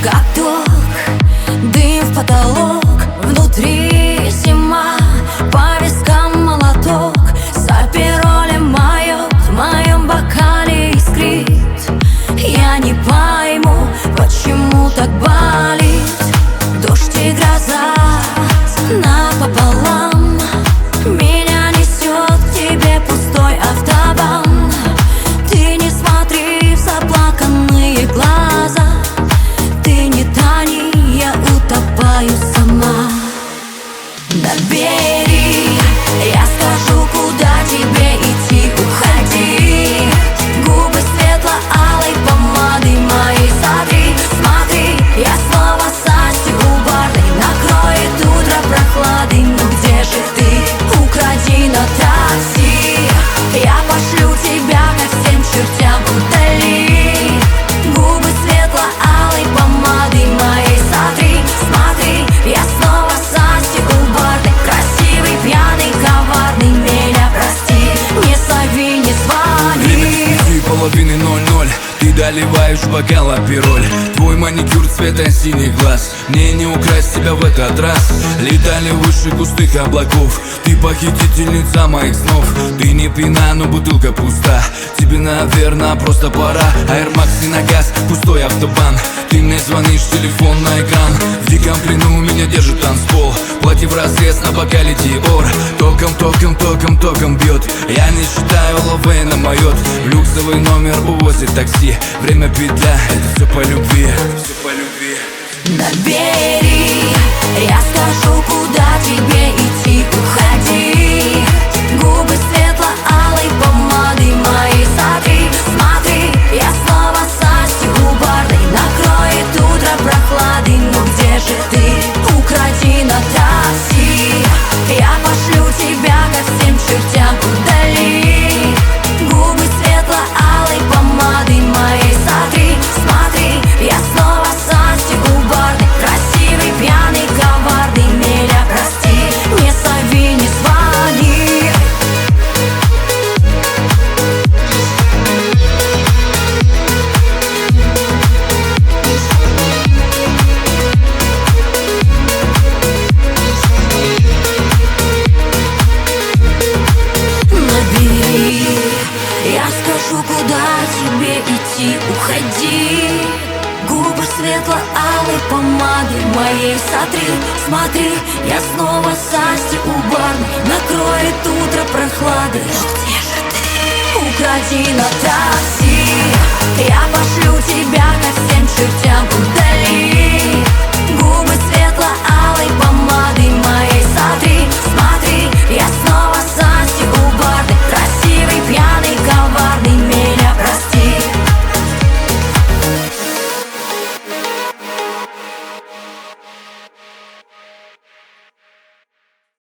как ток, дым в потолок, внутри зима, по вискам молоток, за пиролем моет, в моем бокале искрит. Я не пойму, почему так болит. Дождь и гроза напополам, меня несет к тебе пустой автобан. Ты не смотри в заплаканные глаза, ты не тони, я утопаю сама. Набери, я скажу, куда тебе идти, уходи. Губы светло-алой помадой моей сотри. Смотри, я снова Саси у барной, накроет утро прохладой. Ну где же ты? Укради на такси, я пошлю тебя ко всем чертям вдали. Губы светло-алой помадой моей сотри. Смотри, я снова Саси у барной, красивый, пьяный, коварный, меня прости, не зови, не звони. Половины 00, ты доливаешь в бокал апероль. Твой маникюр цвета синих глаз, мне не украсть тебя в этот раз. Летали выше густых облаков, ты похитительница моих снов. Ты не пьяна, но бутылка пуста, тебе, наверное, просто пора. Air Max и на газ, пустой автобан. Ты мне звонишь, телефон на экран. В диком плену меня держит танцпол. Платье в разрез на бокале Диор. Током, током, током, током бьет. Я не считаю, Лавейна моет. В люксовый номер увозит такси. Время петля, это все по любви. Все по любви. Набери, я скажу, куда тебе идти, уходи. Губы светло-алой помадой моей сотри. Смотри, я снова Саси у барной, накроет утро прохладой. Ну где же ты? Укради на такси, я пошлю тебя ко всем чертям вдали. Губы светло-алой помадой моей сотри. Смотри, я снова Саси у барной, красивый, пьяный, коварный, меня прости, не зови, не звони. Набери, я скажу, куда тебе идти, уходи. Губы светло-алой помадой моей сотри. Смотри, я снова Саси у барной, накроет утро прохладой. Но где же ты? Укради на такси, я пошлю тебя ко всем чертям.